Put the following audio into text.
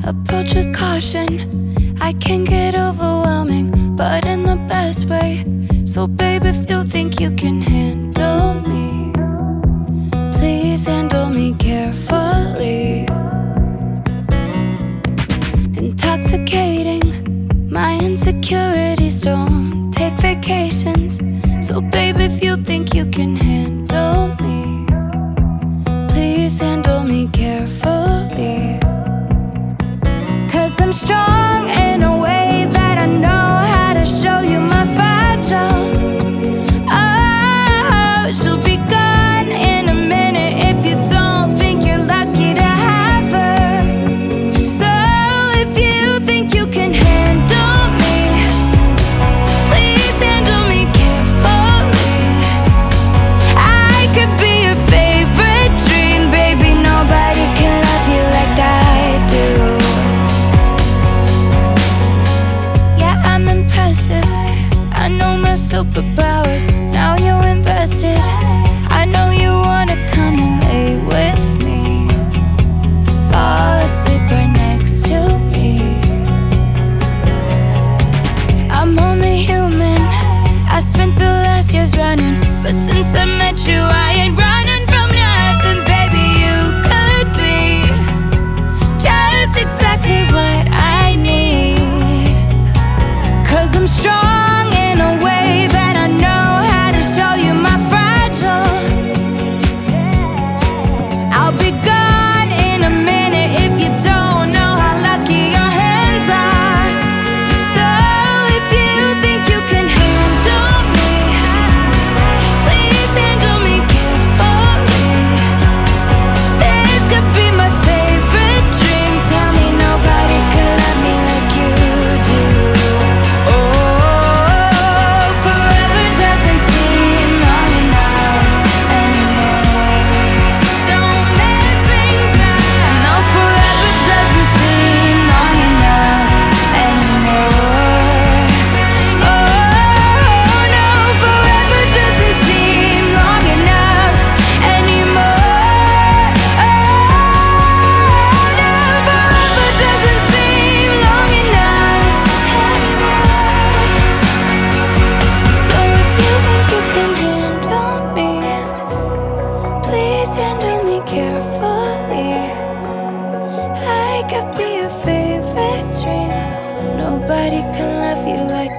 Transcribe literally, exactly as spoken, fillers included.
Approach with caution, I can get overwhelming, but in the best way. So babe, if you think you can handle me, please handle me carefully. Intoxicating, my insecurities don't take vacations. So babe, if you think you can handle me, please handle me carefully. Cause I'm strong in a way that I know how to show you my fragile. Oh, she'll be gone in a minute if you don't think you're lucky to have her. So if you think you can handle me, please handle me carefully. I could be your favorite dream, baby. Nobody can love you like I do. I know my superpowers, now you're invested. I know you wanna come and lay with me, fall asleep right next to me. I'm only human, I spent the last years running, but since I met you I ain't running from nothing. Baby, you could be just exactly what I need. Cause I'm strong in a way that I know how to show you my fragile. I'll be gone in a minute if you don't know how lucky your hands are. So if you think you can handle me, please handle me carefully. This could be my favorite dream. Tell me nobody could love me like you do. Carefully, I could be your favorite dream. Nobody can love you like